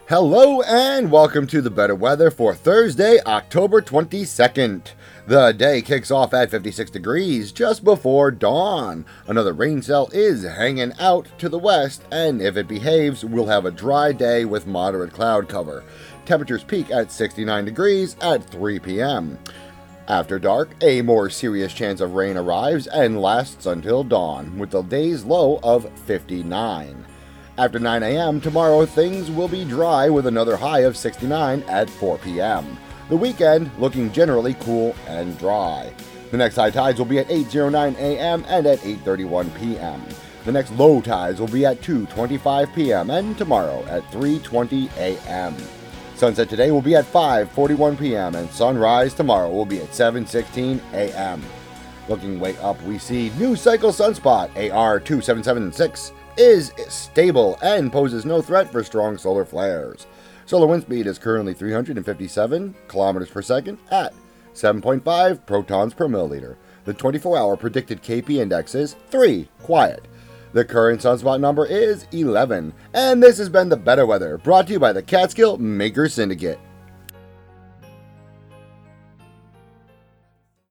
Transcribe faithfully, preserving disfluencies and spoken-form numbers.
Hello and welcome to the better weather for Thursday, October twenty-second. The day kicks off at fifty-six degrees just before dawn. Another rain cell is hanging out to the west, and if it behaves, we'll have a dry day with moderate cloud cover. Temperatures peak at sixty-nine degrees at three p m After dark, a more serious chance of rain arrives and lasts until dawn, with the day's low of fifty-nine. After nine a m tomorrow, things will be dry with another high of sixty-nine at four p m The weekend looking generally cool and dry. The next high tides will be at eight oh nine a m and at eight thirty-one p m The next low tides will be at two twenty-five p m and tomorrow at three twenty a m Sunset today will be at five forty-one p m and sunrise tomorrow will be at seven sixteen a m Looking way up, we see New Cycle Sunspot A R two seven seven six is stable and poses no threat for strong solar flares. Solar wind speed is currently three hundred fifty-seven kilometers per second at seven point five protons per milliliter. The twenty-four hour predicted K P index is three, quiet. The current sunspot number is eleven, and this has been the Better Weather, brought to you by the Catskill Maker Syndicate.